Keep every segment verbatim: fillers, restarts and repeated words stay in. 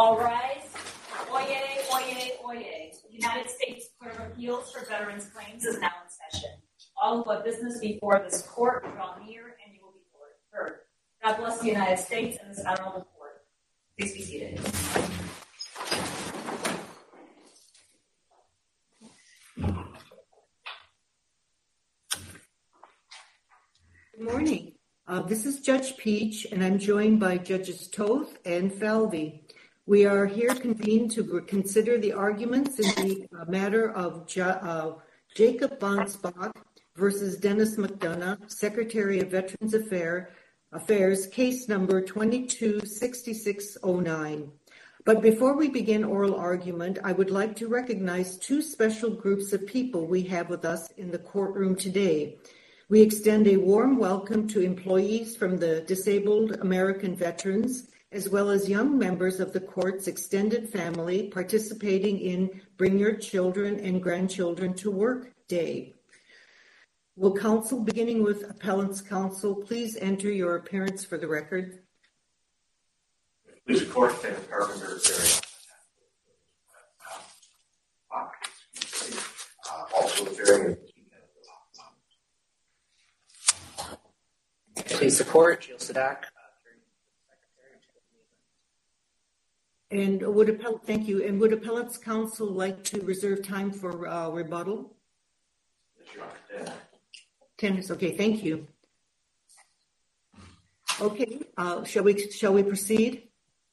All rise. Oyez, oyez, oyez. The United States Court of Appeals for Veterans Claims is now in session. All who have business before this court draw near and you will be heard. God bless the United States and this honorable court. Please be seated. Good morning. Uh, this is Judge Peach, and I'm joined by Judges Toth and Falvey. We are here convened to consider the arguments in the uh, matter of J- uh, Jacob Bonsbach versus Dennis McDonough, Secretary of Veterans Affair, Affairs, case number twenty-two sixty-six oh nine. But before we begin oral argument, I would like to recognize two special groups of people we have with us in the courtroom today. We extend a warm welcome to employees from the Disabled American Veterans, as well as young members of the court's extended family participating in Bring Your Children and Grandchildren to Work Day. Will counsel, beginning with appellant's counsel, please enter your appearance for the record? Please, the court, David Carpenter, Terry. Uh, also, Terry. Please support Jill Sadak. And would appell- thank you. And would appellant's counsel like to reserve time for uh, rebuttal? Yeah. Ten is okay. Thank you. Okay. Uh, shall we shall we proceed?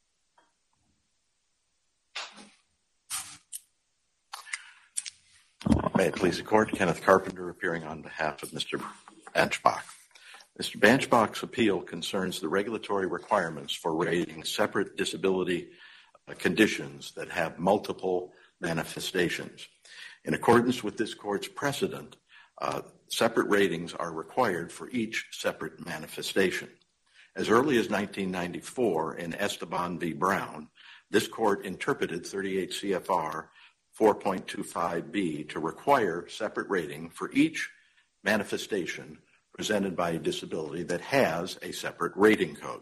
May it please the court, Kenneth Carpenter appearing on behalf of Mister Bonsbach. Mister Bonsbach's appeal concerns the regulatory requirements for rating separate disability uh, conditions that have multiple manifestations. In accordance with this court's precedent, uh, separate ratings are required for each separate manifestation. As early as nineteen ninety-four in Esteban v. Brown, this court interpreted thirty-eight C F R four point two five B to require separate rating for each manifestation presented by a disability that has a separate rating code.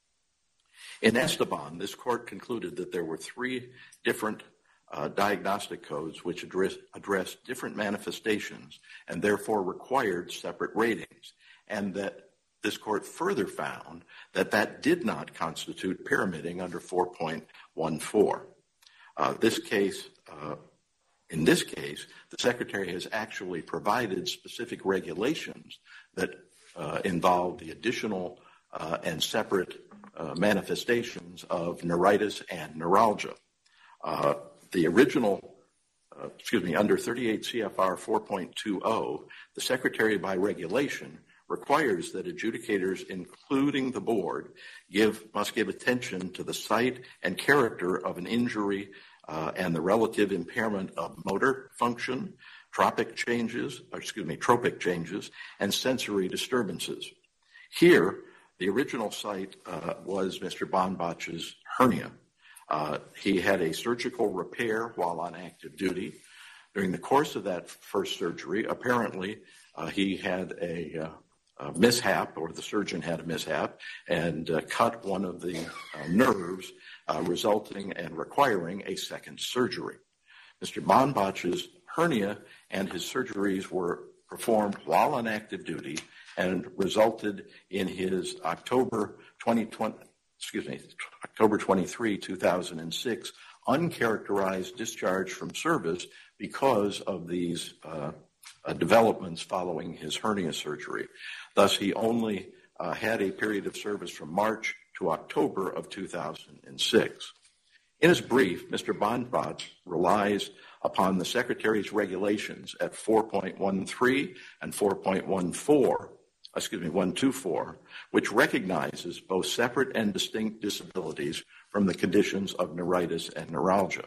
In Esteban, this court concluded that there were three different uh, diagnostic codes which address, address different manifestations and therefore required separate ratings, and that this court further found that that did not constitute pyramiding under four point one four. Uh, this case, uh, in this case, the Secretary has actually provided specific regulations that uh, involve the additional uh, and separate uh, manifestations of neuritis and neuralgia. Uh, the original, uh, excuse me, under thirty-eight C F R four point two oh, the Secretary by regulation requires that adjudicators, including the board, give must give attention to the site and character of an injury uh, and the relative impairment of motor function, tropic changes, or excuse me, tropic changes, and sensory disturbances. Here, the original site uh, was Mister Bonsbach's hernia. Uh, he had a surgical repair while on active duty. During the course of that first surgery, apparently uh, he had a uh, Uh, mishap, or the surgeon had a mishap, and uh, cut one of the uh, nerves, uh, resulting and requiring a second surgery. Mister Bonsbach's hernia and his surgeries were performed while on active duty and resulted in his October twenty twenty, excuse me, October twenty-third, two thousand six uncharacterized discharge from service because of these uh, Uh, developments following his hernia surgery. Thus, he only uh, had a period of service from March to October of two thousand six. In his brief, Mister Bonsbach relies upon the Secretary's regulations at four point one three and four point one four, excuse me, one twenty-four, which recognizes both separate and distinct disabilities from the conditions of neuritis and neuralgia.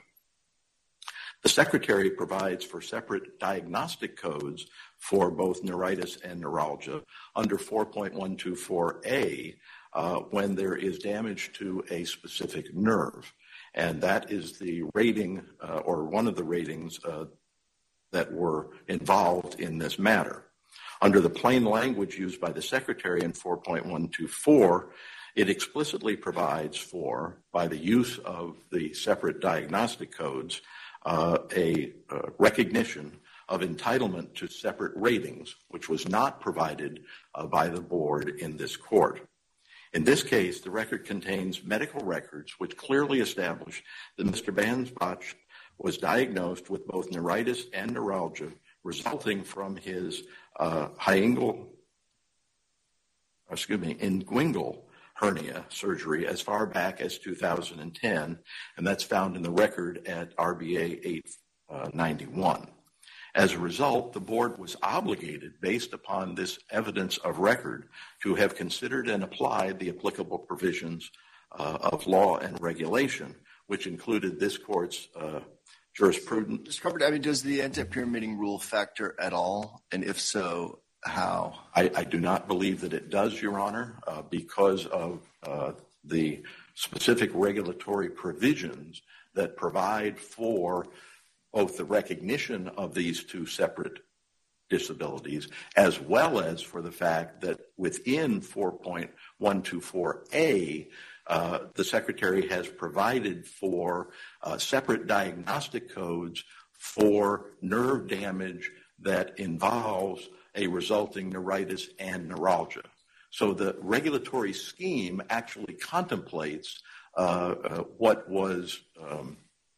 The Secretary provides for separate diagnostic codes for both neuritis and neuralgia under four point one two four A uh, when there is damage to a specific nerve. And that is the rating uh, or one of the ratings uh, that were involved in this matter. Under the plain language used by the Secretary in four point one two four, It explicitly provides for, by the use of the separate diagnostic codes, uh, a uh, recognition of entitlement to separate ratings, which was not provided uh, by the board in this court. In this case, the record contains medical records which clearly establish that Mister Banzbach was diagnosed with both neuritis and neuralgia resulting from his uh, hiatal, excuse me, inguinal hernia surgery as far back as two thousand ten, and that's found in the record at R B A eight ninety-one. As a result, the board was obligated, based upon this evidence of record, to have considered and applied the applicable provisions uh, of law and regulation, which included this court's uh, jurisprudence. Mister Carpenter, I mean, does the anti-pyramiding rule factor at all? And if so, how? I, I do not believe that it does, Your Honor, uh, because of uh, the specific regulatory provisions that provide for both the recognition of these two separate disabilities, as well as for the fact that within four point one two four A, uh, the Secretary has provided for uh, separate diagnostic codes for nerve damage that involves a resulting neuritis and neuralgia. So the regulatory scheme actually contemplates uh, uh, what was um,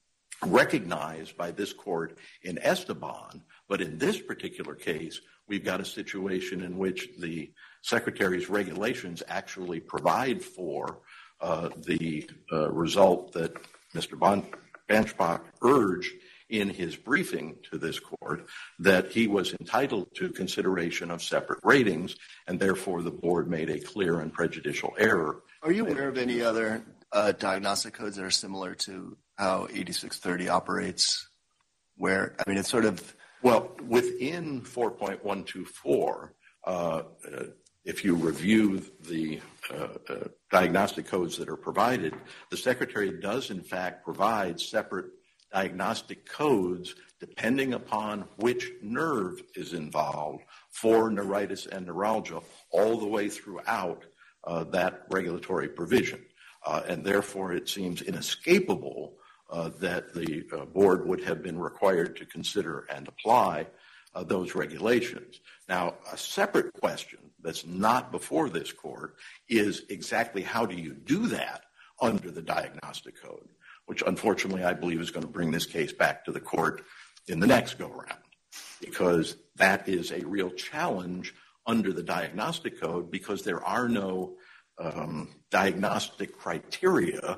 recognized by this court in Esteban, but in this particular case, we've got a situation in which the Secretary's regulations actually provide for uh, the uh, result that Mister Banzbach urged in his briefing to this court, that he was entitled to consideration of separate ratings, and therefore the board made a clear and prejudicial error. Are you aware of any other uh, diagnostic codes that are similar to how eighty-six thirty operates? Where, I mean, it's sort of... Well, within four point one two four, uh, uh, if you review the uh, uh, diagnostic codes that are provided, the Secretary does in fact provide separate diagnostic codes depending upon which nerve is involved for neuritis and neuralgia all the way throughout uh, that regulatory provision. Uh, and therefore it seems inescapable uh, that the uh, board would have been required to consider and apply uh, those regulations. Now, a separate question that's not before this court is exactly how do you do that under the diagnostic code, which unfortunately I believe is going to bring this case back to the court in the next go-around, because that is a real challenge under the diagnostic code, because there are no um, diagnostic criteria,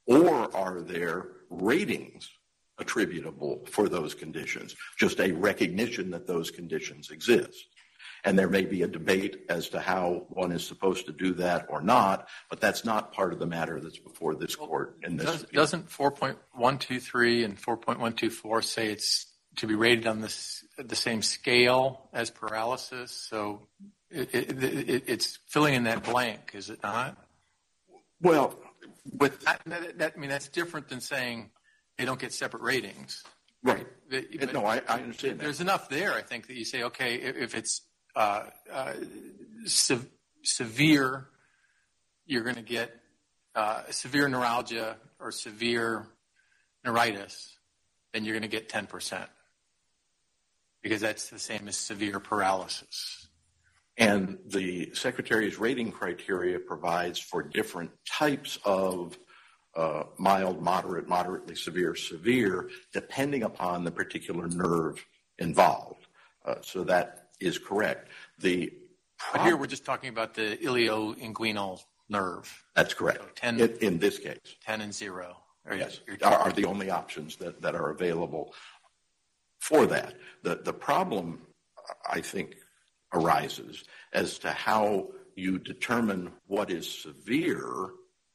or are there ratings attributable for those conditions, just a recognition that those conditions exist. And there may be a debate as to how one is supposed to do that or not, but that's not part of the matter that's before this court. In this Does, doesn't four point one two three and four point one two four say it's to be rated on this, the same scale as paralysis? So it, it, it, it's filling in that blank, is it not? Well, with that, that, that, I mean, that's different than saying they don't get separate ratings. Right. But, no, I, I understand There's that. enough there, I think, that you say, okay, if, if it's uh, uh, se- severe, you're going to get uh, severe neuralgia or severe neuritis, then you're going to get ten percent, because that's the same as severe paralysis. And the Secretary's rating criteria provides for different types of uh, mild, moderate, moderately severe, severe, depending upon the particular nerve involved. Uh, so that is correct. The But here we're just talking about the ilioinguinal nerve. That's correct. So ten, in, in this case. ten and zero. Or Yes, you're, are, are the only options that, that are available for that. The, the problem, I think, arises as to how you determine what is severe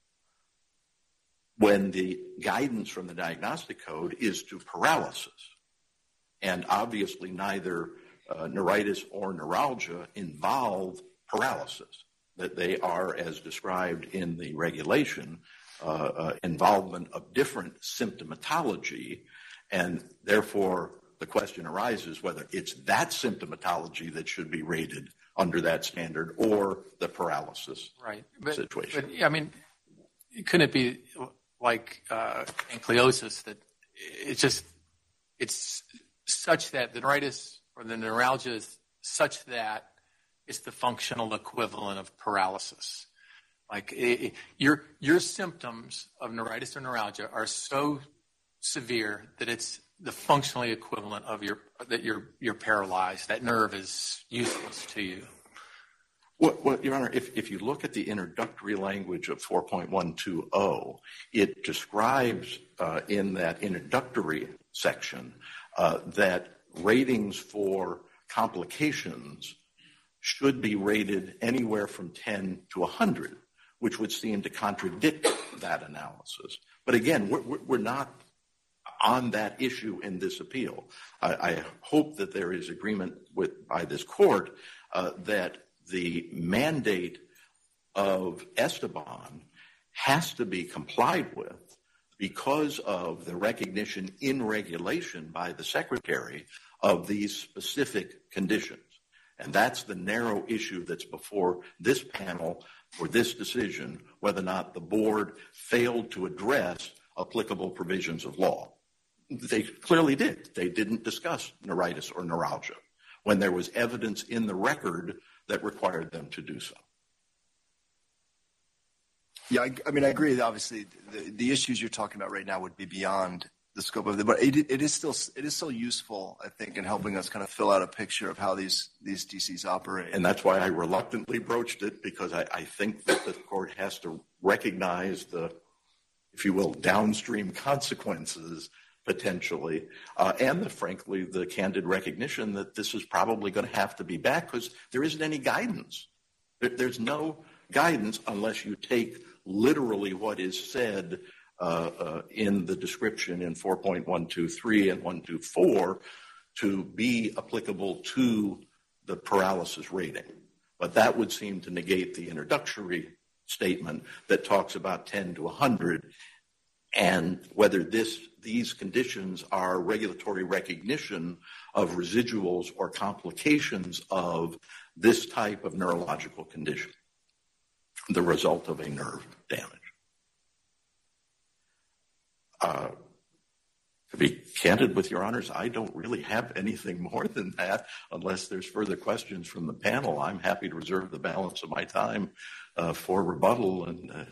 when the guidance from the diagnostic code is to paralysis. And obviously neither uh, neuritis or neuralgia involve paralysis, that they are, as described in the regulation, uh, uh, involvement of different symptomatology, and therefore the question arises whether it's that symptomatology that should be rated under that standard or the paralysis right. but, situation. But, I mean, couldn't it be like uh, ankylosis that it's just it's such that the neuritis or the neuralgia is such that it's the functional equivalent of paralysis. Like it, your your symptoms of neuritis or neuralgia are so severe that it's the functionally equivalent of your that you're you're paralyzed. That nerve is useless to you. Well, well, Your Honor, if, if you look at the introductory language of four point one two zero, it describes uh, in that introductory section uh, that ratings for complications should be rated anywhere from ten to one hundred, which would seem to contradict that analysis. But again, we're, we're not on that issue in this appeal. I, I hope that there is agreement with by this court uh, that the mandate of Esteban has to be complied with because of the recognition in regulation by the Secretary of these specific conditions. And that's the narrow issue that's before this panel for this decision, whether or not the board failed to address applicable provisions of law. They clearly did. They didn't discuss neuritis or neuralgia when there was evidence in the record that required them to do so. Yeah, I, I mean, I agree that obviously the, the issues you're talking about right now would be beyond the scope of it, but it, it is still it is still useful, I think, in helping us kind of fill out a picture of how these these D Cs operate. And that's why I reluctantly broached it, because I, I think that the court has to recognize the, if you will, downstream consequences potentially, uh, and the, frankly, the candid recognition that this is probably going to have to be back because there isn't any guidance. There, there's no guidance unless you take literally what is said uh, uh, in the description in four point one two three and one two four to be applicable to the paralysis rating. But that would seem to negate the introductory statement that talks about ten to one hundred, and whether this these conditions are regulatory recognition of residuals or complications of this type of neurological condition, the result of a nerve damage. Uh, to be candid with Your Honors, I don't really have anything more than that unless there's further questions from the panel. I'm happy to reserve the balance of my time uh, for rebuttal. And uh,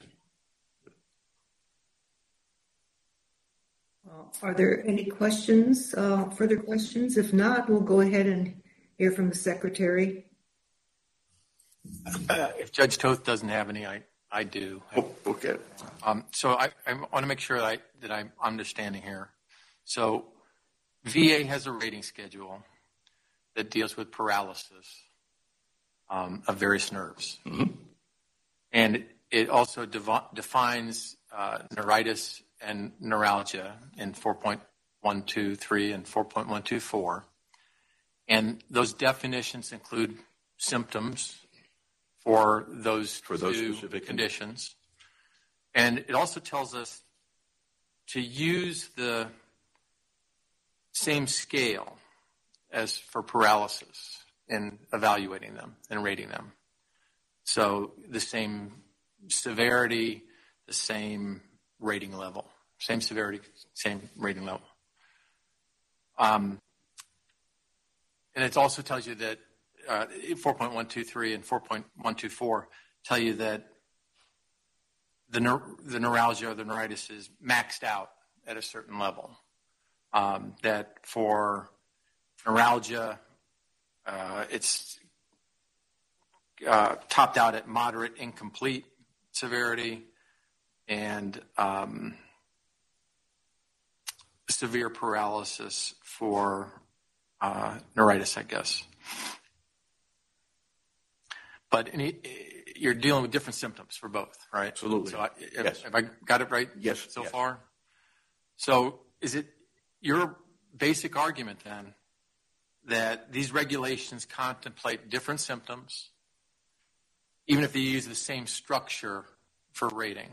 Uh, Are there any questions, uh, further questions? If not, we'll go ahead and hear from the Secretary. Uh, if Judge Toth doesn't have any, I, I do. oh, okay. Um, so I, I want to make sure that, I, that I'm understanding here. So V A has a rating schedule that deals with paralysis um, of various nerves. Mm-hmm. And it, it also dev- defines uh, neuritis and neuralgia in four point one two three and four point one two four. And those definitions include symptoms for those, for those two specific conditions. And it also tells us to use the same scale as for paralysis in evaluating them and rating them. So the same severity, the same rating level, same severity, same rating level. Um, and it also tells you that uh, four point one two three and four point one two four tell you that the, neur- the neuralgia or the neuritis is maxed out at a certain level. Um, that for neuralgia, uh, it's uh, topped out at moderate incomplete severity, and um, severe paralysis for uh, neuritis, I guess. But any, you're dealing with different symptoms for both, right? Absolutely. So I, have, Yes. have I got it right Yes. so yes. far? So is it your basic argument then that these regulations contemplate different symptoms, even if they use the same structure for rating,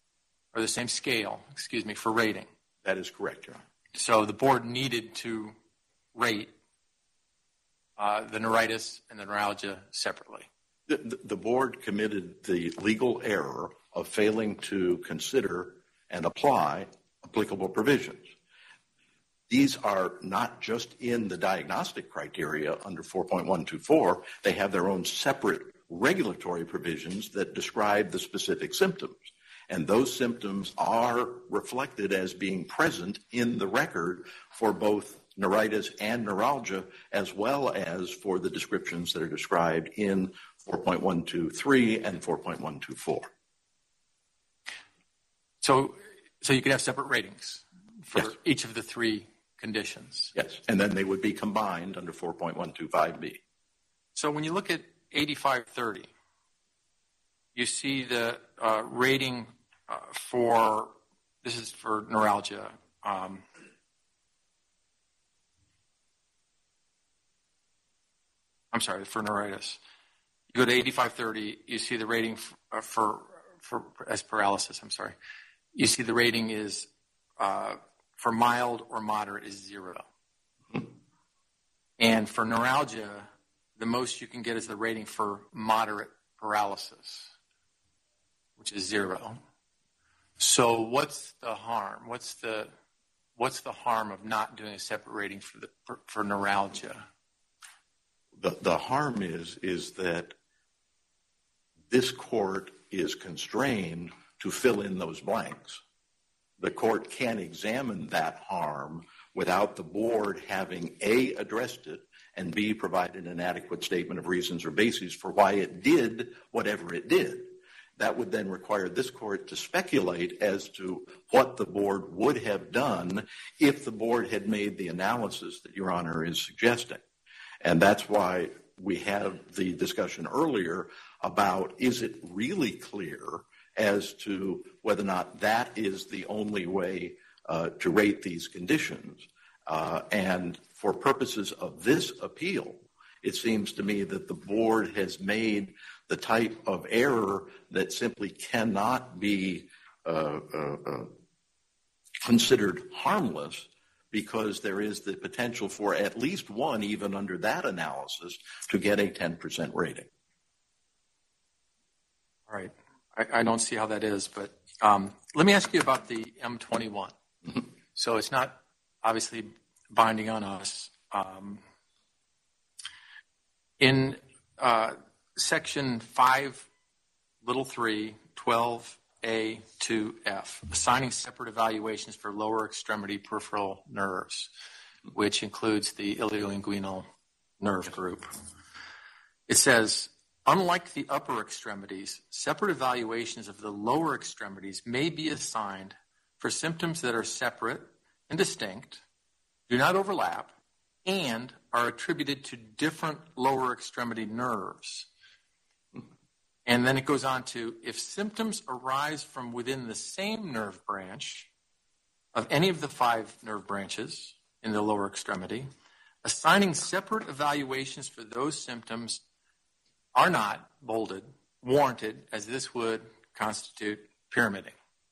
or the same scale, excuse me, for rating? That is correct, Your Honor. So the board needed to rate uh, the neuritis and the neuralgia separately. The, the board committed the legal error of failing to consider and apply applicable provisions. These are not just in the diagnostic criteria under four point one two four. They have their own separate regulatory provisions that describe the specific symptoms. And those symptoms are reflected as being present in the record for both neuritis and neuralgia, as well as for the descriptions that are described in four point one two three and four point one two four. So, so you could have separate ratings for Yes. each of the three conditions. Yes, and then they would be combined under four point one two five B. So when you look at eighty-five thirty, you see the uh, rating uh, for, this is for neuralgia. Um, I'm sorry, for neuritis. You go to eighty-five thirty, you see the rating for, uh, for, for as paralysis, I'm sorry. You see the rating is uh, for mild or moderate is zero. Mm-hmm. And for neuralgia, the most you can get is the rating for moderate paralysis, which is zero. So what's the harm? What's the what's the harm of not doing a separate rating for the for, for neuralgia? The, the harm is, is that this court is constrained to fill in those blanks. The court can't examine that harm without the board having A, addressed it, and B, provided an adequate statement of reasons or bases for why it did whatever it did. That would then require this court to speculate as to what the board would have done if the board had made the analysis that Your Honor is suggesting. And that's why we had the discussion earlier about, is it really clear as to whether or not that is the only way uh, to rate these conditions? Uh, and for purposes of this appeal, it seems to me that the board has made the type of error that simply cannot be uh, uh, uh, considered harmless, because there is the potential for at least one, even under that analysis, to get a ten percent rating. All right. I, I don't see how that is, but um, let me ask you about the M twenty-one. Mm-hmm. So it's not obviously binding on us. Um, in uh, section five, little three, twelve A two F, assigning separate evaluations for lower extremity peripheral nerves, which includes the iliolinguinal nerve group. It says, unlike the upper extremities, separate evaluations of the lower extremities may be assigned for symptoms that are separate and distinct, do not overlap, and are attributed to different lower extremity nerves. And then it goes on to, if symptoms arise from within the same nerve branch of any of the five nerve branches in the lower extremity, assigning separate evaluations for those symptoms are not, bolded, warranted, as this would constitute pyramiding.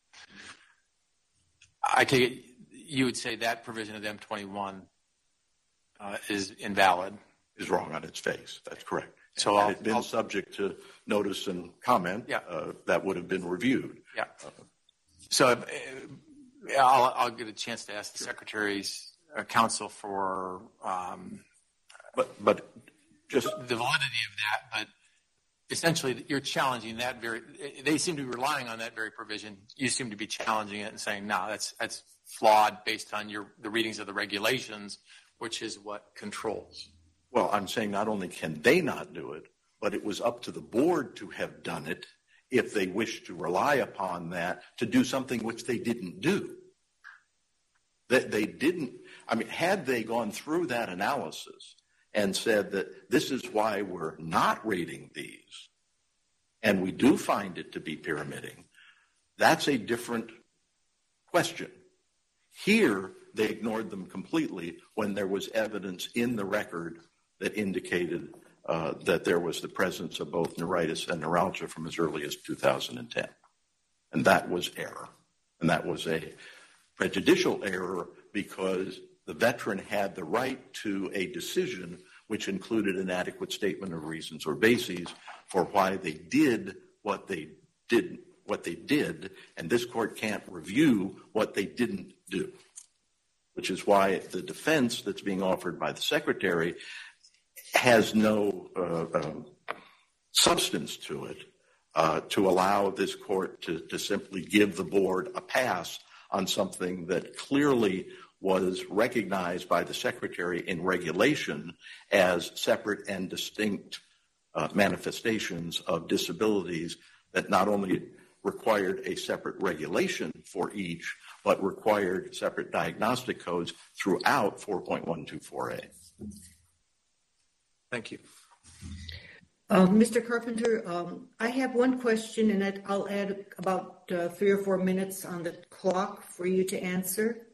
I take it you would say that provision of the M twenty-one uh, is invalid. Is wrong on its face. That's correct. So had I'll, it been I'll, subject to notice and comment, yeah. uh, that would have been reviewed. Yeah. Uh, so uh, I'll, I'll get a chance to ask the Secretary's uh, counsel for um, but but just the validity of that. But essentially, you're challenging that very. They seem to be relying on that very provision. You seem to be challenging it and saying, "No, that's that's flawed based on your the readings of the regulations, which is what controls." Well, I'm saying not only can they not do it, but it was up to the board to have done it if they wished to rely upon that to do something which they didn't do. That they didn't, I mean, had they gone through that analysis and said that this is why we're not rating these, and we do find it to be pyramiding, that's a different question. Here, they ignored them completely when there was evidence in the record that indicated uh, that there was the presence of both neuritis and neuralgia from as early as two thousand ten. And that was error. And that was a prejudicial error because the veteran had the right to a decision which included an adequate statement of reasons or bases for why they did what they did, what they did, and this court can't review what they didn't do, which is why the defense that's being offered by the Secretary has no uh, um, substance to it uh, to allow this court to, to simply give the board a pass on something that clearly was recognized by the Secretary in regulation as separate and distinct uh, manifestations of disabilities that not only required a separate regulation for each, but required separate diagnostic codes throughout four point one two four A. Thank you. Um, Mister Carpenter, um, I have one question, and I'll add about uh, three or four minutes on the clock for you to answer.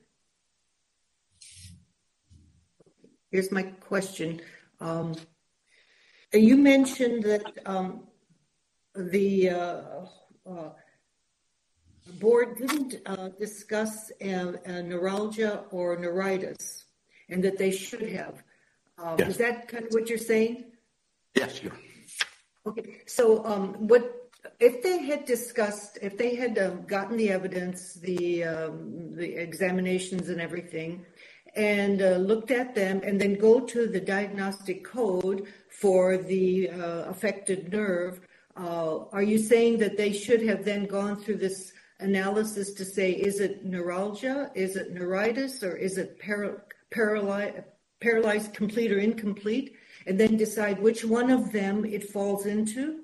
Here's my question. Um, you mentioned that um, the uh, uh, board didn't uh, discuss uh, uh, neuralgia or neuritis, and that they should have. Uh, yes. Is that kind of what you're saying? Yes, you're. Okay. So, um, what if they had discussed, if they had um, gotten the evidence, the um, the examinations and everything, and uh, looked at them, and then go to the diagnostic code for the uh, affected nerve? Uh, are you saying that they should have then gone through this analysis to say, is it neuralgia, is it neuritis, or is it para- paralyzed, paralyzed complete or incomplete, and then decide which one of them it falls into?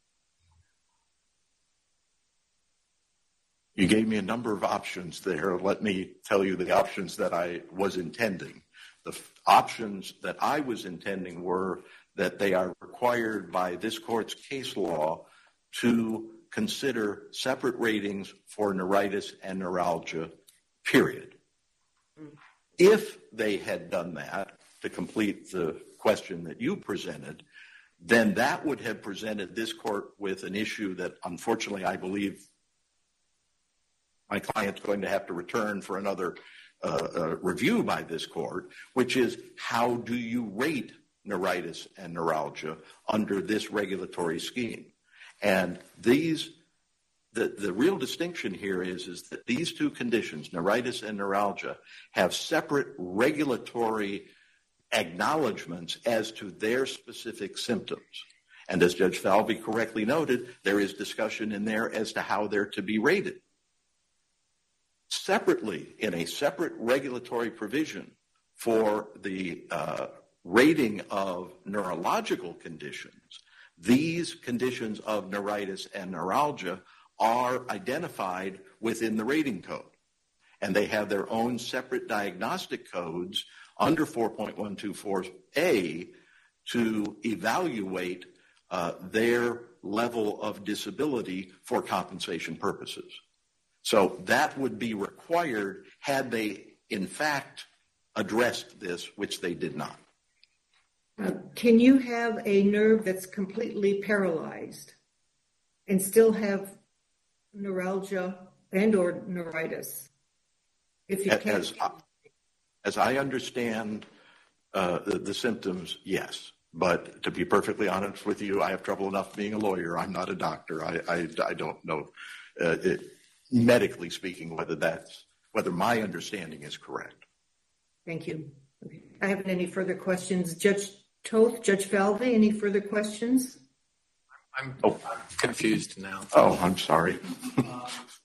You gave me a number of options there. Let me tell you the options that I was intending. The f- options that I was intending were that they are required by this court's case law to consider separate ratings for neuritis and neuralgia, period. Mm. If they had done that, to complete the question that you presented, then that would have presented this court with an issue that unfortunately I believe my client's going to have to return for another uh, uh, review by this court, which is how do you rate neuritis and neuralgia under this regulatory scheme? And these, the, the real distinction here is, is that these two conditions, neuritis and neuralgia, have separate regulatory acknowledgments as to their specific symptoms. And as Judge Falvey correctly noted, there is discussion in there as to how they're to be rated. Separately, in a separate regulatory provision for the uh, rating of neurological conditions, these conditions of neuritis and neuralgia are identified within the rating code. And they have their own separate diagnostic codes under four point one two four A to evaluate uh, their level of disability for compensation purposes. So that would be required had they, in fact, addressed this, which they did not. Uh, can you have a nerve that's completely paralyzed and still have neuralgia and or neuritis? If you can. As, as I understand uh, the, the symptoms, yes. But to be perfectly honest with you, I have trouble enough being a lawyer. I'm not a doctor. I, I, I don't know, uh, it, medically speaking, whether that's whether my understanding is correct. Thank you. Okay. I haven't any further questions. Judge Toth, Judge Falvey, any further questions? I'm, oh. I'm confused now. Oh, I'm sorry. um,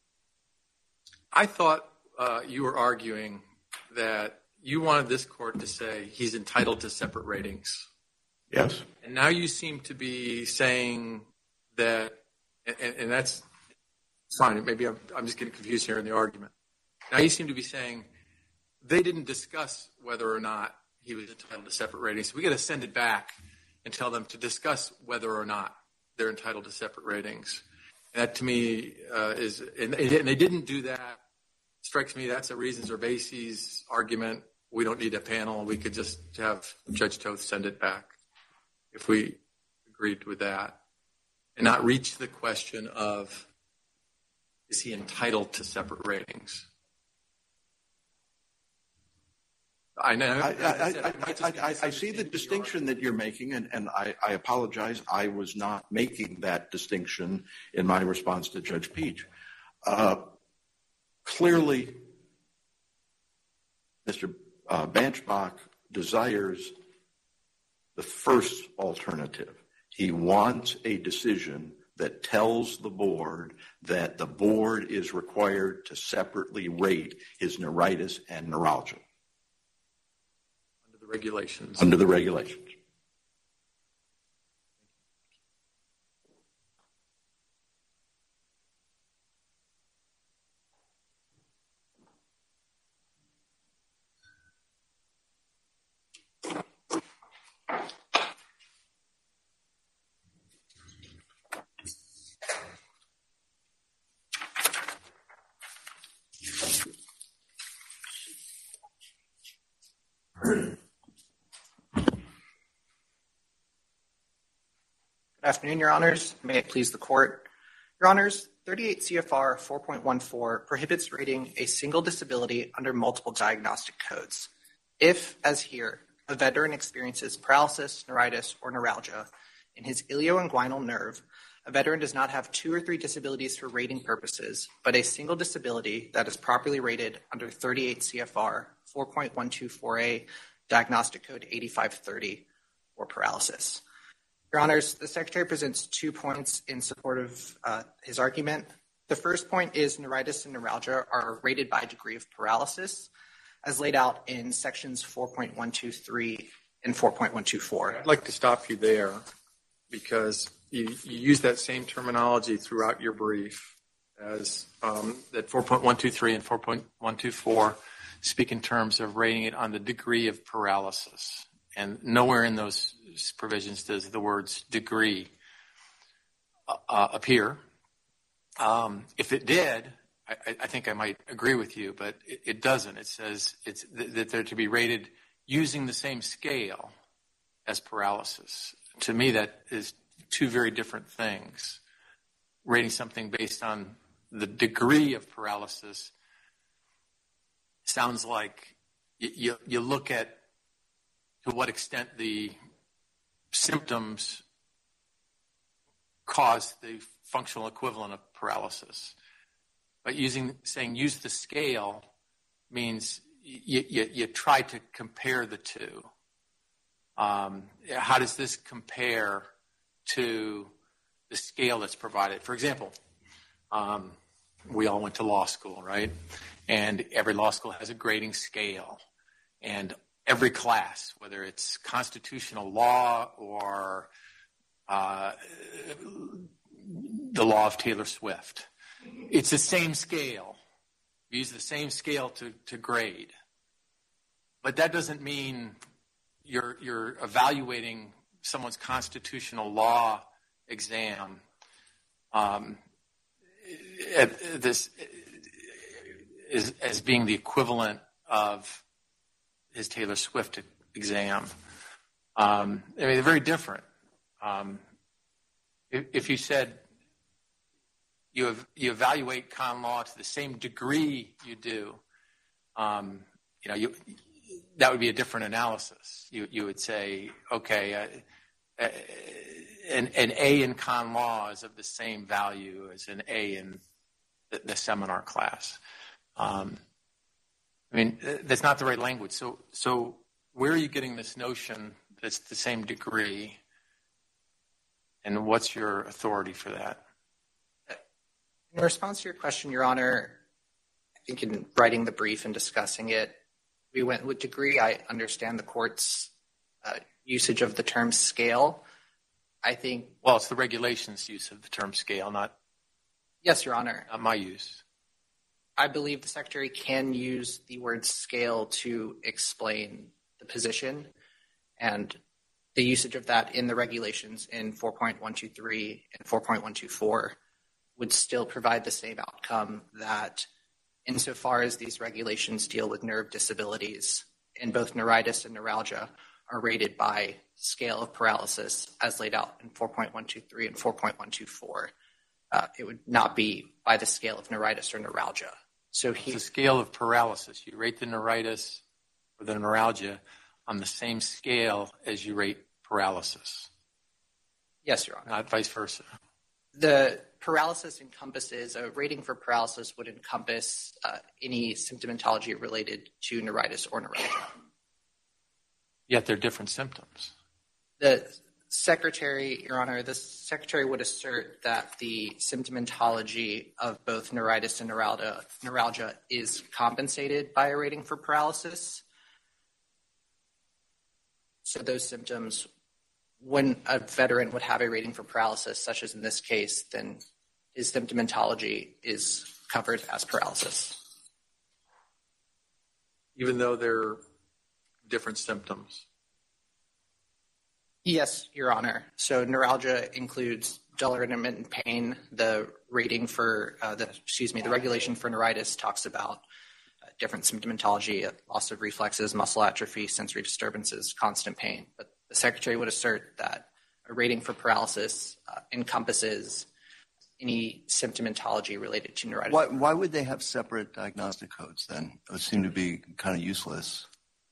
I thought uh, you were arguing that you wanted this court to say he's entitled to separate ratings. Yes. And now you seem to be saying that, and, and that's fine. Maybe I'm, I'm just getting confused here in the argument. Now you seem to be saying they didn't discuss whether or not he was entitled to separate ratings. So we got to send it back and tell them to discuss whether or not they're entitled to separate ratings. And that to me uh, is, and they didn't do that. Strikes me that's a reasons or bases argument. We don't need a panel. We could just have Judge Toth send it back if we agreed with that and not reach the question of is he entitled to separate ratings? I know. I, As I, said, I, it might just I, be I, I see the misunderstanding distinction your that you're making, and, and I, I apologize. I was not making that distinction in my response to Judge Peach. Uh, clearly, Mister Uh, Banchbach desires the first alternative. He wants a decision that tells the board that the board is required to separately rate his neuritis and neuralgia. Under the regulations. Under the regulations. Good afternoon, Your Honors. May it please the Court. Your Honors, thirty-eight C F R four point one four prohibits rating a single disability under multiple diagnostic codes. If, as here, a veteran experiences paralysis, neuritis, or neuralgia in his ilioinguinal nerve, a veteran does not have two or three disabilities for rating purposes, but a single disability that is properly rated under thirty-eight C F R four point one two four A, Diagnostic Code eighty-five thirty, or paralysis. Your Honors, the Secretary presents two points in support of uh, his argument. The first point is neuritis and neuralgia are rated by degree of paralysis, as laid out in sections four point one two three and four point one two four. I'd like to stop you there because you, you use that same terminology throughout your brief as um, that four point one two three and four point one two four speak in terms of rating it on the degree of paralysis. And nowhere in those provisions does the words degree uh, appear. Um, if it did, I, I think I might agree with you, but it, it doesn't. It says it's th- that they're to be rated using the same scale as paralysis. To me, that is two very different things. Rating something based on the degree of paralysis sounds like you, you, you look at to what extent the symptoms cause the functional equivalent of paralysis. But using saying use the scale means you, you, you try to compare the two. Um, how does this compare to the scale that's provided? For example, um, we all went to law school, right? And every law school has a grading scale. And every class, whether it's constitutional law or uh, the law of Taylor Swift, it's the same scale. We use the same scale to, to grade. But that doesn't mean you're, you're evaluating someone's constitutional law exam um, this is, as being the equivalent of his Taylor Swift exam. Um, I mean, they're very different. Um, if, if you said you have, you evaluate con law to the same degree you do, um, you know, you, that would be a different analysis. You you would say, okay, uh, uh, an, an A in con law is of the same value as an A in the, the seminar class. Um, I mean, that's not the right language. So, so where are you getting this notion that it's the same degree, and what's your authority for that? In response to your question, Your Honor, I think in writing the brief and discussing it, we went with degree. I understand the court's uh, usage of the term scale. I think... Well, it's the regulations use of the term scale, not... Yes, Your Honor. Not my use. I believe the Secretary can use the word scale to explain the position, and the usage of that in the regulations in four point one two three and four point one two four would still provide the same outcome that insofar as these regulations deal with nerve disabilities in both neuritis and neuralgia are rated by scale of paralysis as laid out in four point one two three and four point one two four. Uh, it would not be by the scale of neuritis or neuralgia. So he, it's a scale of paralysis. You rate the neuritis for the neuralgia on the same scale as you rate paralysis. Yes, Your Honor. Not vice versa. The paralysis encompasses, a rating for paralysis would encompass uh, any symptomatology related to neuritis or neuralgia. Yet they're different symptoms. The Secretary, Your Honor, the Secretary would assert that the symptomatology of both neuritis and neuralgia, neuralgia is compensated by a rating for paralysis. So those symptoms, when a veteran would have a rating for paralysis, such as in this case, then his symptomatology is covered as paralysis. Even though they're different symptoms? Yes, Your Honor. So neuralgia includes dull or intermittent pain. The rating for, uh, the excuse me, the regulation for neuritis talks about uh, different symptomatology, loss of reflexes, muscle atrophy, sensory disturbances, constant pain. But the Secretary would assert that a rating for paralysis uh, encompasses any symptomatology related to neuritis. Why, why would they have separate diagnostic codes then? It would seem to be kind of useless.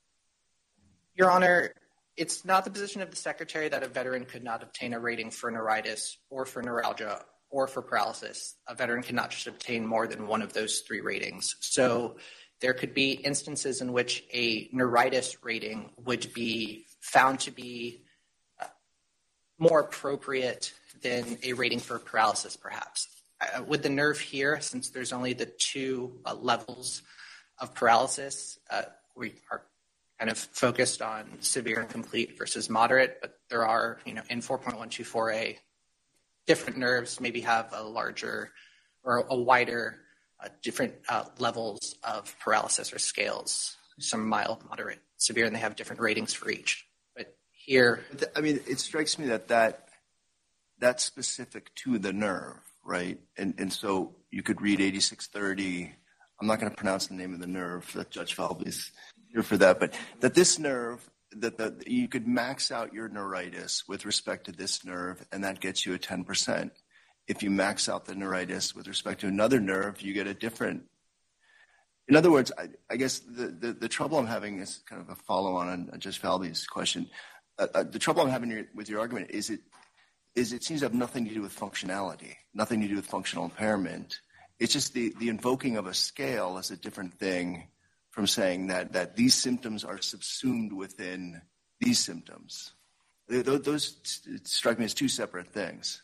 Your Honor, it's not the position of the Secretary that a veteran could not obtain a rating for neuritis or for neuralgia or for paralysis. A veteran cannot just obtain more than one of those three ratings. So there could be instances in which a neuritis rating would be found to be uh, more appropriate than a rating for paralysis, perhaps. Uh, with the nerve here, since there's only the two uh, levels of paralysis, uh, we are kind of focused on severe and complete versus moderate, but there are, you know, in four point one two four A, different nerves maybe have a larger or a wider, uh, different uh, levels of paralysis or scales, some mild, moderate, severe, and they have different ratings for each. But here... I mean, it strikes me that, that that's specific to the nerve, right? And, and so you could read eighty-six thirty, I'm not going to pronounce the name of the nerve, that Judge Falvey's here for that, but that this nerve, that the, you could max out your neuritis with respect to this nerve, and that gets you a ten percent. If you max out the neuritis with respect to another nerve, you get a different. In other words, I, I guess the, the, the trouble I'm having is kind of a follow-on on Judge Falvey's question. Uh, uh, the trouble I'm having your, with your argument is it is it seems to have nothing to do with functionality, nothing to do with functional impairment. It's just the, the invoking of a scale is a different thing from saying that, that these symptoms are subsumed within these symptoms. Those, those strike me as two separate things.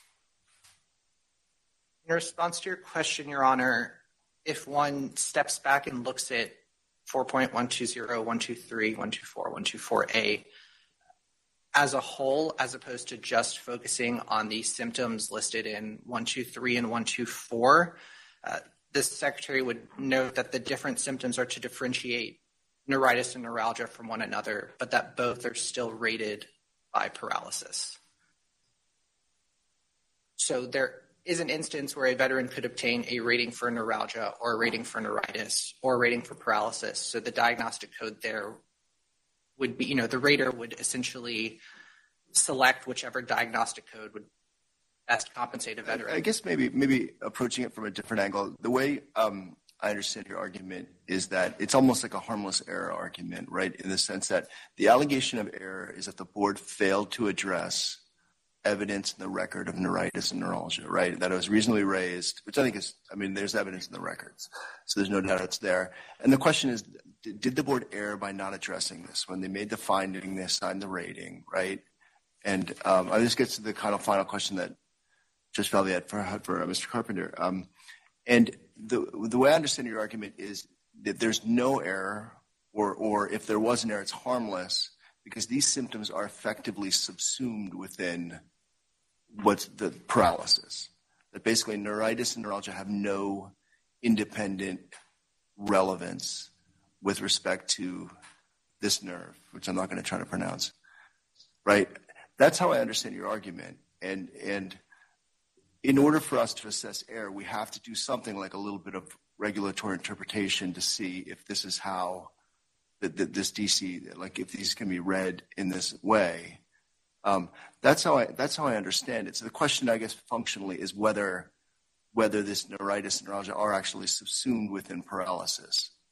In response to your question, Your Honor, if one steps back and looks at four point one two zero, one two three, one two four, one two four A as a whole, as opposed to just focusing on the symptoms listed in one two three and one two four, uh, the Secretary would note that the different symptoms are to differentiate neuritis and neuralgia from one another, but that both are still rated by paralysis. So there is an instance where a veteran could obtain a rating for neuralgia or a rating for neuritis or a rating for paralysis. So the diagnostic code there would be, you know, the rater would essentially select whichever diagnostic code would best compensate a veteran. I guess maybe maybe approaching it from a different angle. The way um, I understand your argument is that it's almost like a harmless error argument, right? In the sense that the allegation of error is that the board failed to address evidence in the record of neuritis and neuralgia, right? That it was reasonably raised, which I think is, I mean, there's evidence in the records. So there's no doubt it's there. And the question is, did the board err by not addressing this? When they made the finding, they assigned the rating, right? And um, this gets to the kind of final question that Judge Falvey had for, for uh, Mister Carpenter. Um, and the the way I understand your argument is that there's no error, or or if there was an error, it's harmless, because these symptoms are effectively subsumed within what's the paralysis. That basically neuritis and neuralgia have no independent relevance with respect to this nerve, which I'm not going to try to pronounce, right? That's how I understand your argument. And and in order for us to assess error, we have to do something like a little bit of regulatory interpretation to see if this is how the, the, this D C, like if these can be read in this way. Um, that's how I that's how I understand it. So the question, I guess, functionally is whether whether this neuritis and neuralgia are actually subsumed within paralysis.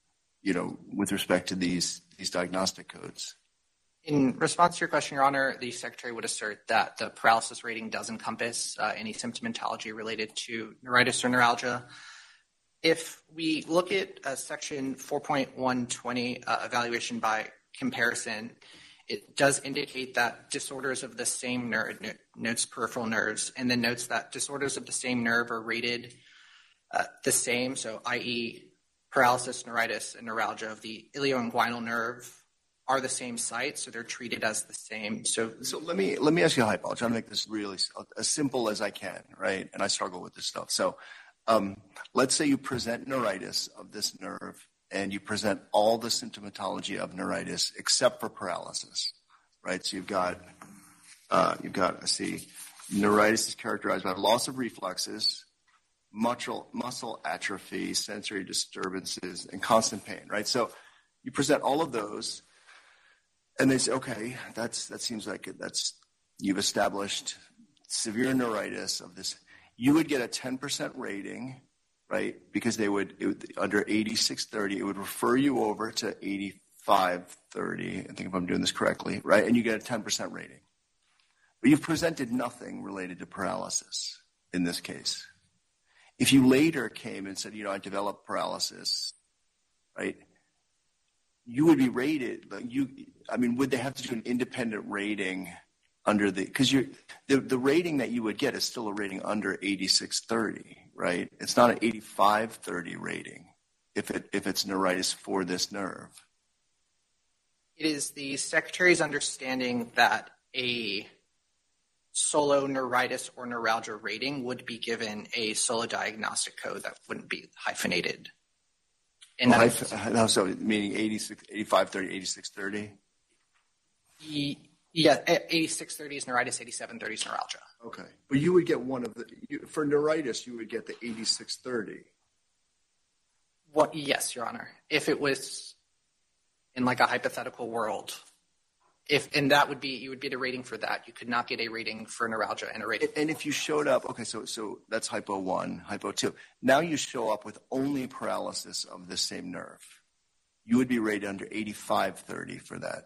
you know, with respect to these these diagnostic codes? In response to your question, Your Honor, the Secretary would assert that the paralysis rating does encompass uh, any symptomatology related to neuritis or neuralgia. If we look at uh, Section four point one twenty, uh, evaluation by comparison, it does indicate that disorders of the same nerve, notes peripheral nerves, and then notes that disorders of the same nerve are rated uh, the same, so that is paralysis, neuritis, and neuralgia of the ilioinguinal nerve are the same site, so they're treated as the same. So, so let me let me ask you a hypo. I'll try to make this really as simple as I can, right? And I struggle with this stuff. So um, let's say you present neuritis of this nerve, and you present all the symptomatology of neuritis except for paralysis, right? So you've got, uh, you've got, I see, neuritis is characterized by loss of reflexes, muscle, muscle atrophy, sensory disturbances, and constant pain, right? So you present all of those, and they say, okay, that's that seems like it, that's you've established severe neuritis of this. You would get a ten percent rating, right? Because they would, it would under eighty-six thirty, it would refer you over to eighty-five thirty. I think if I'm doing this correctly, right? And you get a ten percent rating. But you've presented nothing related to paralysis in this case. If you later came and said, you know, I developed paralysis, right? You would be rated, like you, I mean, would they have to do an independent rating under the, because you, the, the rating that you would get is still a rating under eighty-six thirty, right? It's not an eighty-five thirty rating if it if it's neuritis for this nerve. It is the Secretary's understanding that a solo neuritis or neuralgia rating would be given a solo diagnostic code that wouldn't be hyphenated. And oh, hyph- so meaning eighty-six, eighty-five thirty, eighty-six thirty? Yeah, eighty-six thirty is neuritis, eighty-seven thirty is neuralgia. Okay. But you would get one of the, you, for neuritis, you would get the eighty-six thirty. What? Yes, Your Honor. If it was in like a hypothetical world, if and that would be, you would get a rating for that. You could not get a rating for neuralgia and a rating. And if you showed up, okay, so so that's hypo one, hypo two. Now you show up with only paralysis of the same nerve. You would be rated under eighty-five thirty for that.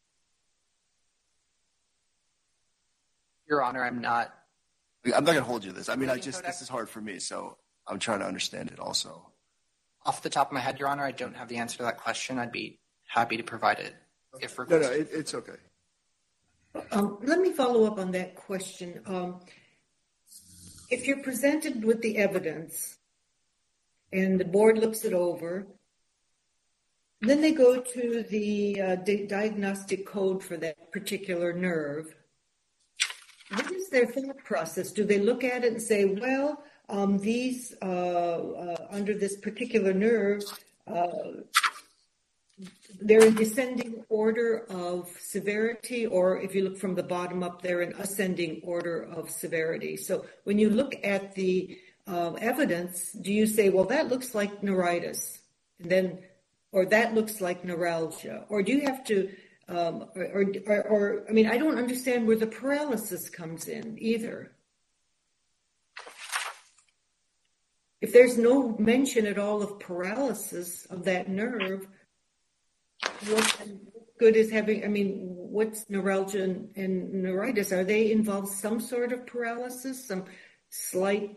Your Honor, I'm not. I'm not going to hold you to this. I mean, I just, this is hard for me, so I'm trying to understand it also. Off the top of my head, Your Honor, I don't have the answer to that question. I'd be happy to provide it if requested. No, no, it, it's okay. Um, let me follow up on that question. Um, if you're presented with the evidence and the board looks it over, then they go to the uh, di- diagnostic code for that particular nerve. What is their thought process? Do they look at it and say, well, um, these, uh, uh, under this particular nerve, uh, they're in descending order of severity, or if you look from the bottom up, they're in ascending order of severity. So when you look at the uh, evidence, do you say, well, that looks like neuritis, and then, or that looks like neuralgia, or do you have to, um, or, or, or, I mean, I don't understand where the paralysis comes in either. If there's no mention at all of paralysis of that nerve, what good is having, I mean, what's neuralgia and, and neuritis? Are they involved some sort of paralysis, some slight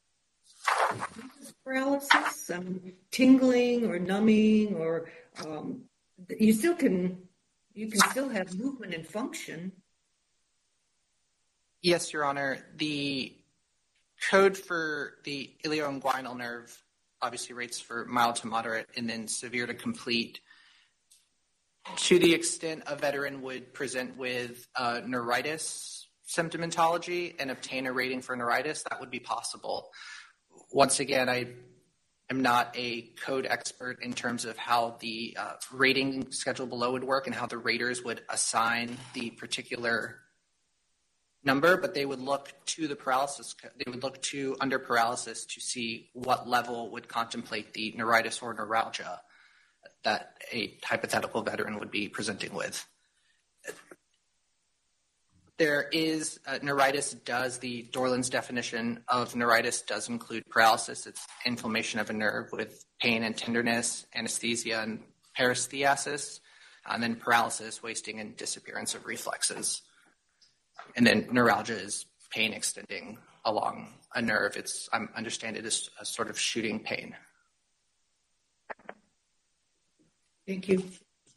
paralysis, some tingling or numbing, or um, you still can, you can still have movement and function. Yes, Your Honor. The code for the ilioinguinal nerve obviously rates for mild to moderate and then severe to complete. To the extent a veteran would present with uh, neuritis symptomatology and obtain a rating for neuritis, that would be possible. Once again, I am not a code expert in terms of how the uh, rating schedule below would work and how the raters would assign the particular number, but they would look to the paralysis, they would look to under paralysis to see what level would contemplate the neuritis or neuralgia that a hypothetical veteran would be presenting with. There is, uh, neuritis does, the Dorland's definition of neuritis does include paralysis. It's inflammation of a nerve with pain and tenderness, anesthesia, and paresthesiasis, and then paralysis, wasting, and disappearance of reflexes. And then neuralgia is pain extending along a nerve. It's, I understand it is a sort of shooting pain. Thank you.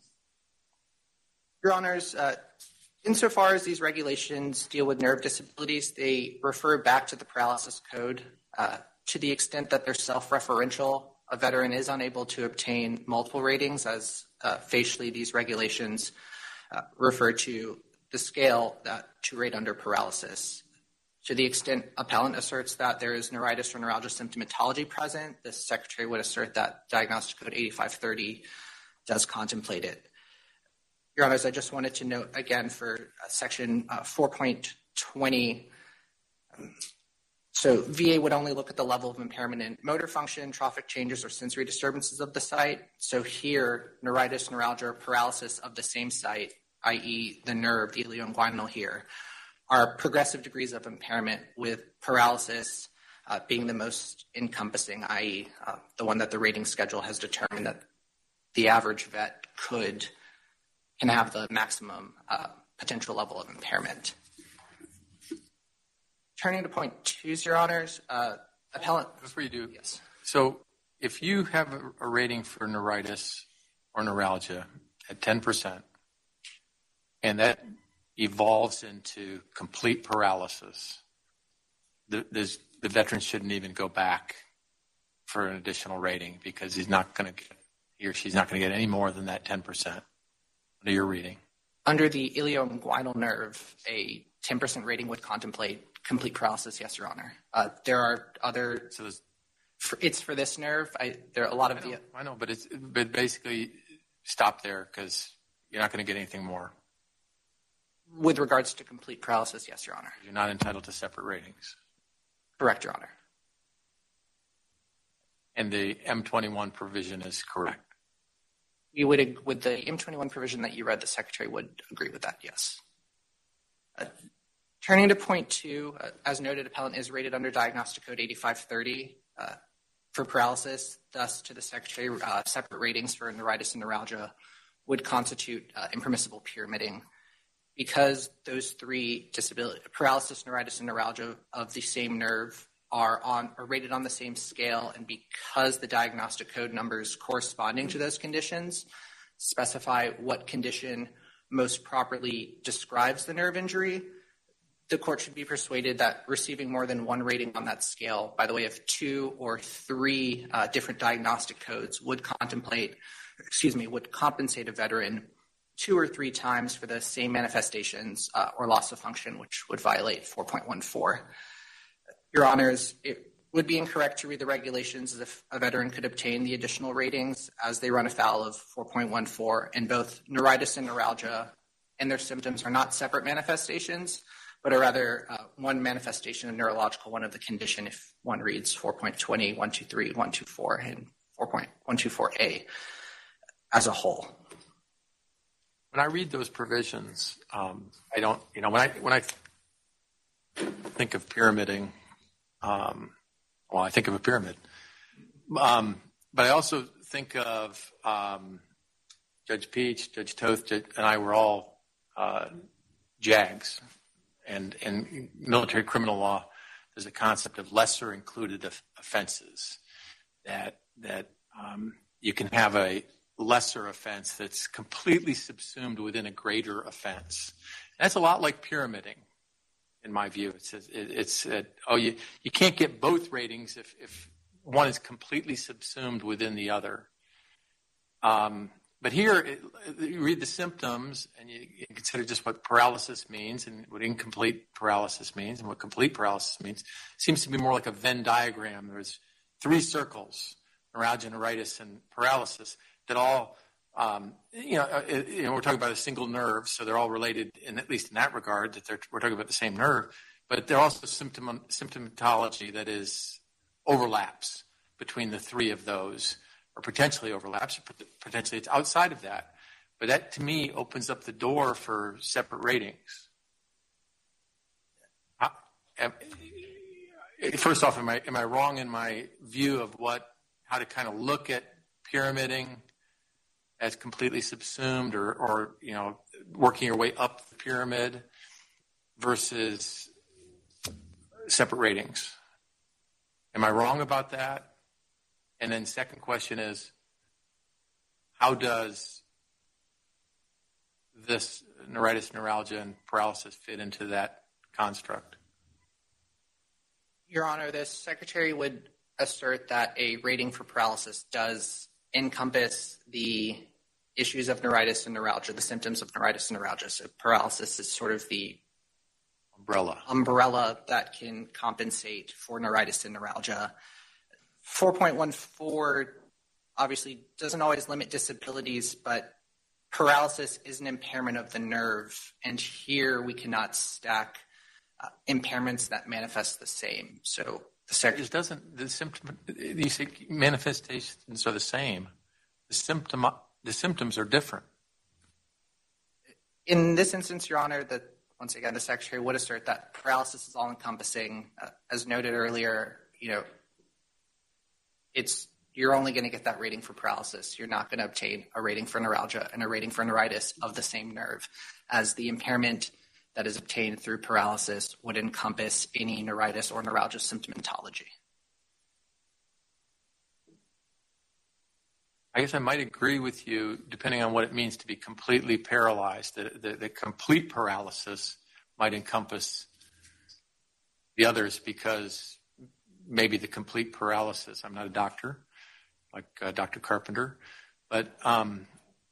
Your Honors, uh, insofar as these regulations deal with nerve disabilities, they refer back to the paralysis code. Uh, to the extent that they're self-referential, a veteran is unable to obtain multiple ratings, as uh, facially these regulations uh, refer to the scale that to rate under paralysis. To the extent appellant asserts that there is neuritis or neuralgia symptomatology present, the Secretary would assert that Diagnostic Code eighty-five thirty does contemplate it. Your Honors, I just wanted to note again for uh, Section uh, four point twenty, um, so V A would only look at the level of impairment in motor function, trophic changes, or sensory disturbances of the site. So here, neuritis, neuralgia, or paralysis of the same site, that is the nerve, the ilioinguinal here, are progressive degrees of impairment, with paralysis uh, being the most encompassing, that is uh, the one that the rating schedule has determined that the average vet could can have the maximum uh, potential level of impairment. Turning to point two, Your Honors, uh, appellant. Before you do, yes. So if you have a, a rating for neuritis or neuralgia at ten percent, and that evolves into complete paralysis, the, the veteran shouldn't even go back for an additional rating, because he's not going to get, he or she's not going to get any more than that ten percent under your reading. Under the ilioinguinal nerve, a ten percent rating would contemplate complete paralysis, yes, Your Honor. Uh, there are other, so for, it's for this nerve. I, there are a lot of I know, the. I know, but it's but basically stop there, because you're not going to get anything more. With regards to complete paralysis, yes, Your Honor. You're not entitled to separate ratings. Correct, Your Honor. And the M twenty-one provision is correct. We would, with the M twenty-one provision that you read, the Secretary would agree with that, yes. Uh, turning to point two, uh, as noted, appellant is rated under Diagnostic Code eighty-five thirty uh, for paralysis. Thus, to the Secretary, uh, separate ratings for neuritis and neuralgia would constitute uh, impermissible pyramiding. Because those three disability, paralysis, neuritis, and neuralgia of the same nerve are on are rated on the same scale, and because the diagnostic code numbers corresponding to those conditions specify what condition most properly describes the nerve injury, the court should be persuaded that receiving more than one rating on that scale by the way of two or three uh, different diagnostic codes would contemplate, excuse me, would compensate a veteran two or three times for the same manifestations uh, or loss of function, which would violate four point one four. Your Honors, it would be incorrect to read the regulations as if a veteran could obtain the additional ratings, as they run afoul of four point one four, and both neuritis and neuralgia and their symptoms are not separate manifestations, but are rather uh, one manifestation, a neurological one of the condition, if one reads four point twenty, one twenty-three, one twenty-four, and four point one two four A as a whole. When I read those provisions, um, I don't, you know, when I when I think of pyramiding, um, well, I think of a pyramid, um, but I also think of um, Judge Peach, Judge Toth, Judge, and I were all uh, JAGs, and in military criminal law, there's a concept of lesser included of offenses, that that um, you can have a lesser offense that's completely subsumed within a greater offense. And that's a lot like pyramiding, in my view. It's it, it's it, oh you you can't get both ratings if if one is completely subsumed within the other. Um, but here it, you read the symptoms and you, you consider just what paralysis means and what incomplete paralysis means and what complete paralysis means. It seems to be more like a Venn diagram. There's three circles: neuralgia, neuritis, and paralysis. That all, um, you know, uh, you know, we're talking about a single nerve, so they're all related, in at least in that regard, that they're, we're talking about the same nerve. But they're also symptom symptomatology that is overlaps between the three of those, or potentially overlaps, or potentially it's outside of that. But that, to me, opens up the door for separate ratings. I, am, first off, am I am I wrong in my view of what how to kind of look at pyramiding as completely subsumed or, or you know, working your way up the pyramid versus separate ratings. Am I wrong about that? And then second question is, how does this neuritis, neuralgia, and paralysis fit into that construct? Your Honor, the Secretary would assert that a rating for paralysis does encompass the issues of neuritis and neuralgia, the symptoms of neuritis and neuralgia. So paralysis is sort of the umbrella umbrella that can compensate for neuritis and neuralgia. four point one four obviously doesn't always limit disabilities, but paralysis is an impairment of the nerve, and here we cannot stack uh, impairments that manifest the same. So the Secretary doesn't the symptom you say manifestations are the same. The symptom the symptoms are different. In this instance, Your Honor, that once again the Secretary would assert that paralysis is all encompassing. Uh, as noted earlier, you know, it's you're only going to get that rating for paralysis. You're not going to obtain a rating for neuralgia and a rating for neuritis of the same nerve, as the impairment that is obtained through paralysis would encompass any neuritis or neuralgia symptomatology. I guess I might agree with you, depending on what it means to be completely paralyzed, that the, the complete paralysis might encompass the others, because maybe the complete paralysis, I'm not a doctor, like uh, Doctor Carpenter, but um,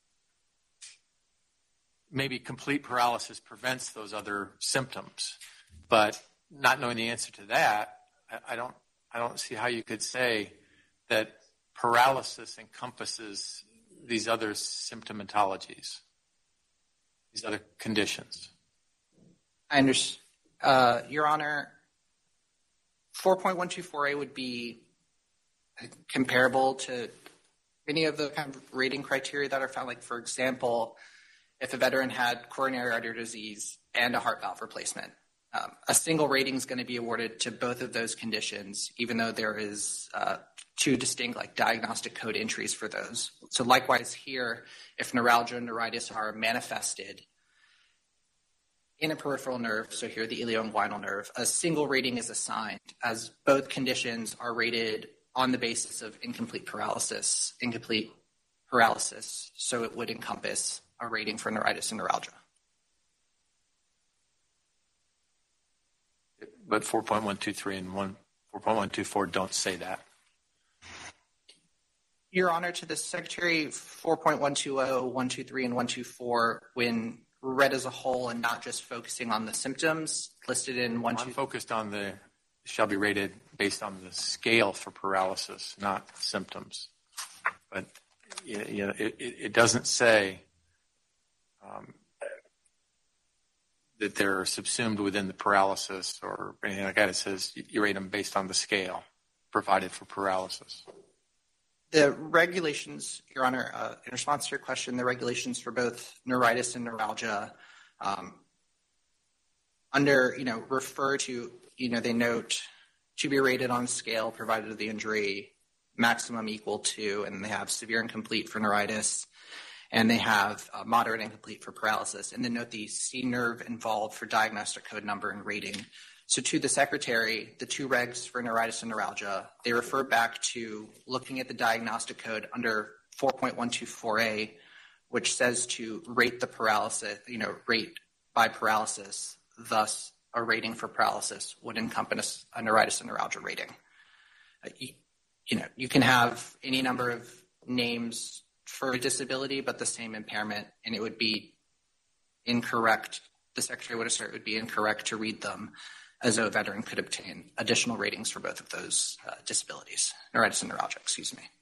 maybe complete paralysis prevents those other symptoms. But not knowing the answer to that, I, I don't I don't see how you could say that paralysis encompasses these other symptomatologies, these other conditions. I understand. Uh, Your Honor, four point one two four A would be comparable to many of the kind of rating criteria that are found. Like, for example, if a veteran had coronary artery disease and a heart valve replacement, um, a single rating is going to be awarded to both of those conditions, even though there is uh, two distinct like diagnostic code entries for those. So likewise here, if neuralgia and neuritis are manifested in a peripheral nerve, so here the ilioinguinal nerve, a single rating is assigned, as both conditions are rated on the basis of incomplete paralysis, incomplete paralysis, so it would encompass a rating for neuritis and neuralgia. But four point one two three and four point one two four don't say that. Your Honor, to the Secretary, four point one two zero, one two three, and one two four, when read as a whole and not just focusing on the symptoms listed in one, two. I'm focused on the shall be rated based on the scale for paralysis, not symptoms. But you know, it, it doesn't say um, that they're subsumed within the paralysis or anything like that. It says you rate them based on the scale provided for paralysis. The regulations, Your Honor, uh, in response to your question, the regulations for both neuritis and neuralgia um, under, you know, refer to, you know, they note to be rated on scale provided the injury maximum equal to, and they have severe and complete for neuritis, and they have uh, moderate and complete for paralysis, and then note the C nerve involved for diagnostic code number and rating. So to the Secretary, the two regs for neuritis and neuralgia, they refer back to looking at the diagnostic code under four point one two four A, which says to rate the paralysis, you know, rate by paralysis. Thus, a rating for paralysis would encompass a neuritis and neuralgia rating. Uh, you, you know, you can have any number of names for a disability, but the same impairment, and it would be incorrect. The Secretary would assert it would be incorrect to read them as though a veteran could obtain additional ratings for both of those uh, disabilities, neuritis and neuralgia, excuse me.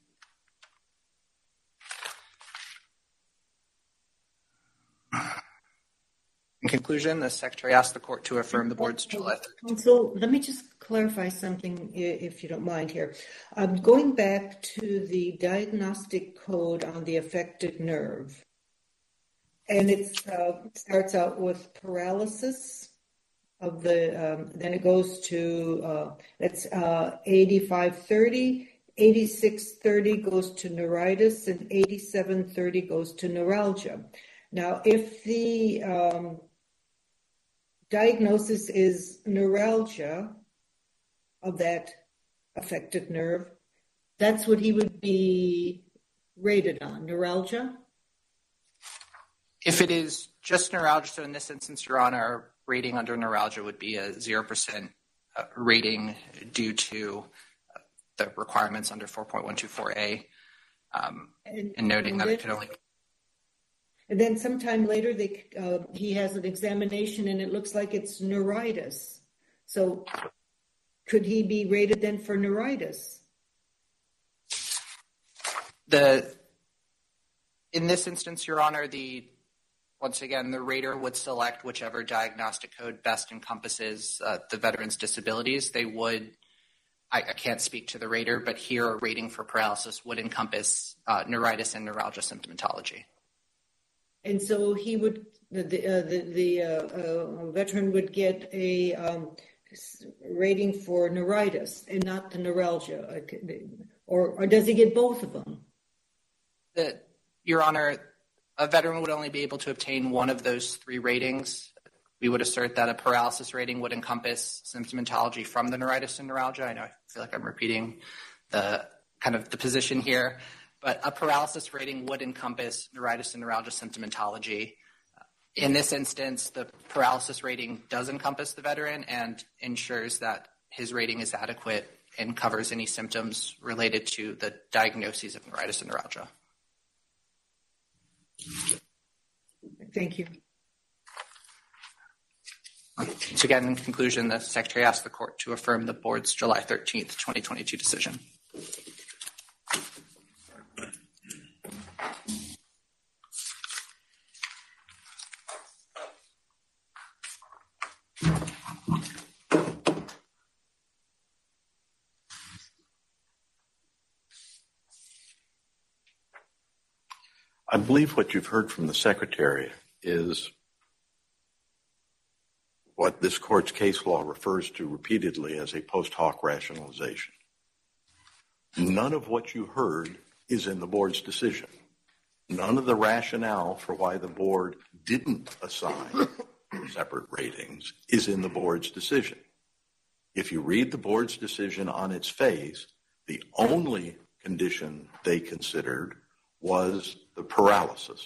In conclusion, the Secretary asked the Court to affirm the Board's July third. Counsel, let me just clarify something, if you don't mind here. Um, going back to the diagnostic code on the affected nerve, and it's, uh, it starts out with paralysis of the, um, then it goes to, uh, it's uh, eighty-five thirty, eighty-six thirty goes to neuritis and eighty-seven thirty goes to neuralgia. Now, if the um, diagnosis is neuralgia of that affected nerve, that's what he would be rated on, neuralgia? If it is just neuralgia, so in this instance, Your Honor, our rating under neuralgia would be a zero percent uh, rating due to uh, the requirements under four point one two four A, um, and, and noting and that then, it could only... And then sometime later, they, uh, he has an examination and it looks like it's neuritis. So could he be rated then for neuritis? The in this instance, Your Honor, the once again the rater would select whichever diagnostic code best encompasses uh, the veteran's disabilities. They would. I, I can't speak to the rater, but here a rating for paralysis would encompass uh, neuritis and neuralgia symptomatology. And so he would the the uh, the, the uh, uh, veteran would get a um, rating for neuritis and not the neuralgia, or or does he get both of them? The, Your Honor, a veteran would only be able to obtain one of those three ratings. We would assert that a paralysis rating would encompass symptomatology from the neuritis and neuralgia. I know I feel like I'm repeating the kind of the position here, but a paralysis rating would encompass neuritis and neuralgia symptomatology. In this instance, the paralysis rating does encompass the veteran and ensures that his rating is adequate and covers any symptoms related to the diagnoses of neuritis and neuralgia. Thank you. So again, in conclusion, the Secretary asked the Court to affirm the Board's July thirteenth, twenty twenty-two decision. I believe what you've heard from the Secretary is what this Court's case law refers to repeatedly as a post hoc rationalization. None of what you heard is in the Board's decision. None of the rationale for why the Board didn't assign separate ratings is in the Board's decision. If you read the Board's decision on its face, the only condition they considered was the paralysis.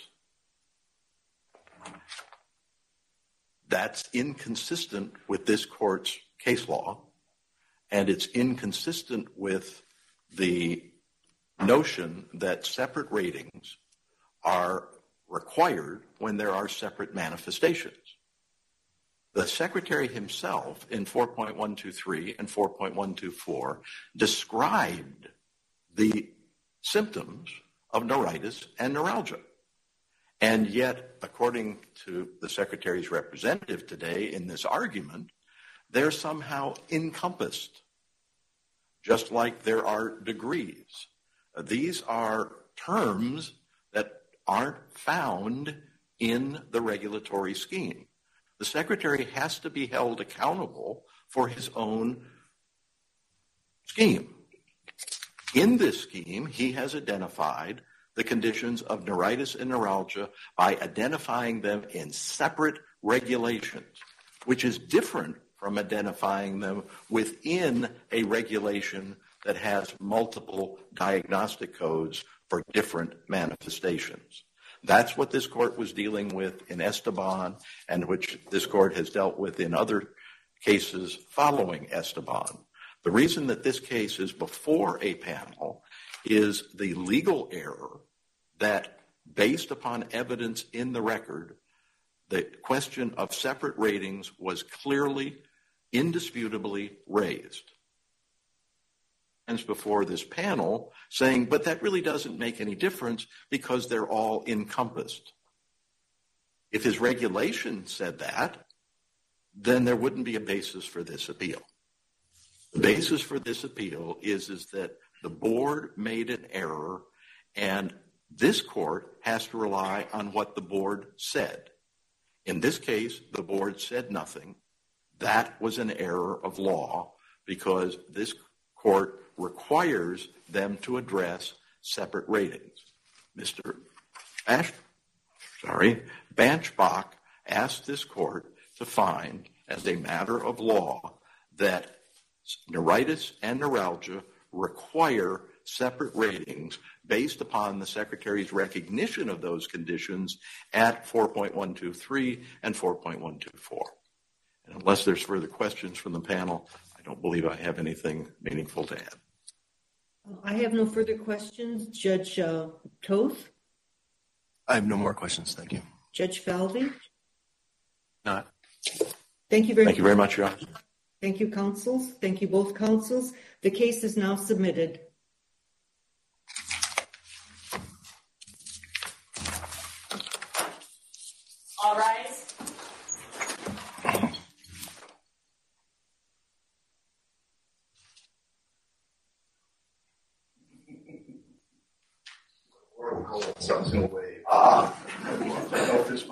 That's inconsistent with this Court's case law, and it's inconsistent with the notion that separate ratings are required when there are separate manifestations. The Secretary himself in four point one two three and four point one two four described the symptoms of neuritis and neuralgia. And yet, according to the Secretary's representative today in this argument, they're somehow encompassed, just like there are degrees. These are terms that aren't found in the regulatory scheme. The Secretary has to be held accountable for his own scheme. In this scheme, he has identified the conditions of neuritis and neuralgia by identifying them in separate regulations, which is different from identifying them within a regulation that has multiple diagnostic codes for different manifestations. That's what this Court was dealing with in Esteban, and which this Court has dealt with in other cases following Esteban. The reason that this case is before a panel is the legal error that, based upon evidence in the record, the question of separate ratings was clearly, indisputably raised. And before this panel saying, but that really doesn't make any difference because they're all encompassed. If his regulation said that, then there wouldn't be a basis for this appeal. The basis for this appeal is, is that the Board made an error, and this Court has to rely on what the Board said. In this case, the Board said nothing. That was an error of law because this Court requires them to address separate ratings. Mister Ash, sorry, Banchbach asked this court to find, as a matter of law, that neuritis and neuralgia require separate ratings based upon the Secretary's recognition of those conditions at four point one two three and four point one two four. And unless there's further questions from the panel, I don't believe I have anything meaningful to add. I have no further questions. Judge uh, Toth? I have no more questions. Thank you. Judge Falvey? Not. Thank you very Thank you very much, Your Honor. Thank you, counsels. Thank you, both counsels. The case is now submitted. All rise. Something's going to wave. Ah.